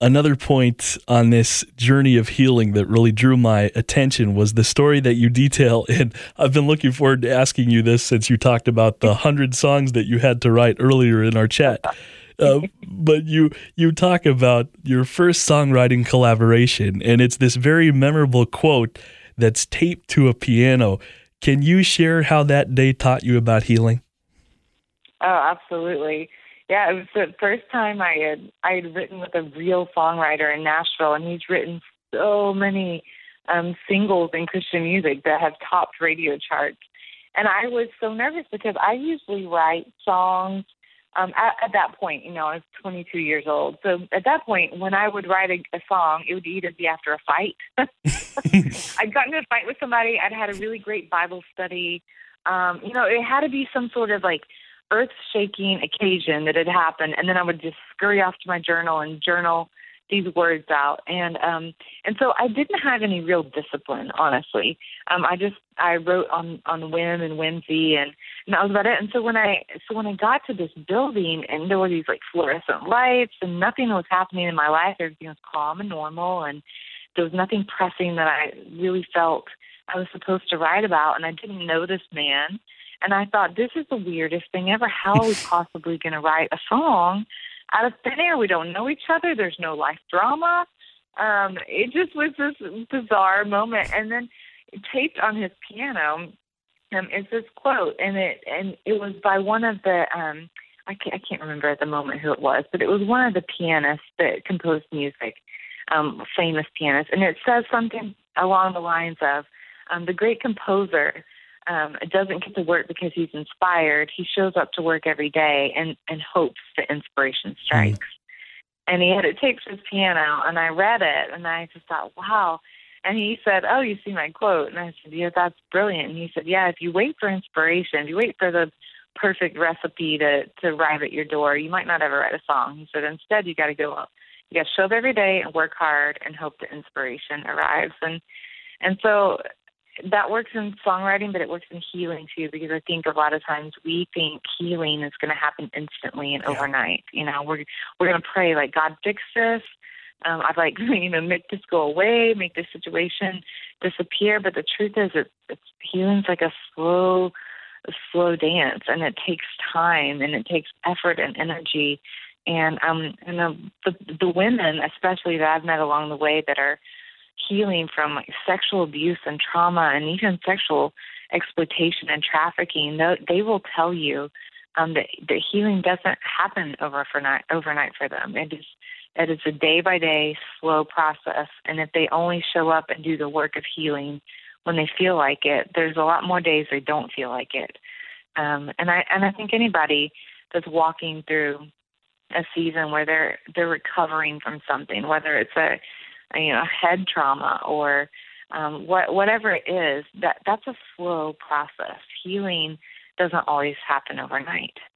Another point on this journey of healing that really drew my attention was the story that you detail. And I've been looking forward to asking you this since you talked about the 100 songs that you had to write earlier in our chat. But you talk about your first songwriting collaboration, and it's this very memorable quote that's taped to a piano. Can you share how that day taught you about healing? Oh, absolutely. Yeah, it was the first time I had written with a real songwriter in Nashville, and he's written so many singles in Christian music that have topped radio charts. And I was so nervous because I usually write songs at that point. I was 22 years old. So at that point, when I would write a song, it would either be after a fight. I'd gotten in a fight with somebody. I'd had a really great Bible study. It had to be some sort of like earth-shaking occasion that had happened, and then I would just scurry off to my journal and journal these words out. And so I didn't have any real discipline, honestly. I wrote on whim and whimsy, and that was about it. And so when I got to this building, and there were these like fluorescent lights, and nothing was happening in my life. Everything was calm and normal, and there was nothing pressing that I really felt I was supposed to write about. And I didn't know this man. And I thought, this is the weirdest thing ever. How are we possibly going to write a song out of thin air? We don't know each other. There's no life drama. It just was this bizarre moment. And then taped on his piano is this quote, and it was by one of the I can't remember at the moment who it was, but it was one of the pianists that composed music, famous pianist, and it says something along the lines of the great composer doesn't get to work because he's inspired. He shows up to work every day and hopes that inspiration strikes. And he had it taped to his piano, and I read it, and I just thought, wow. And he said, oh, you see my quote? And I said, yeah, that's brilliant. And he said, yeah, if you wait for inspiration, if you wait for the perfect recipe to arrive at your door, you might not ever write a song. He said, instead, you got to go up. You got to show up every day and work hard and hope that inspiration arrives. And so that works in songwriting, but it works in healing too, because I think a lot of times we think healing is going to happen instantly and overnight. We're going to pray like, God, fix this. I'd like, make this go away, make this situation disappear. But the truth is, it's healing's like a slow dance, and it takes time, and it takes effort and energy. And the women, especially that I've met along the way, that are healing from like sexual abuse and trauma and even sexual exploitation and trafficking, they will tell you that healing doesn't happen overnight for them. It is a day-by-day slow process, and if they only show up and do the work of healing when they feel like it, there's a lot more days they don't feel like it. And I think anybody that's walking through a season where they're recovering from something, whether it's a head trauma or whatever it is, that's a slow process. Healing doesn't always happen overnight.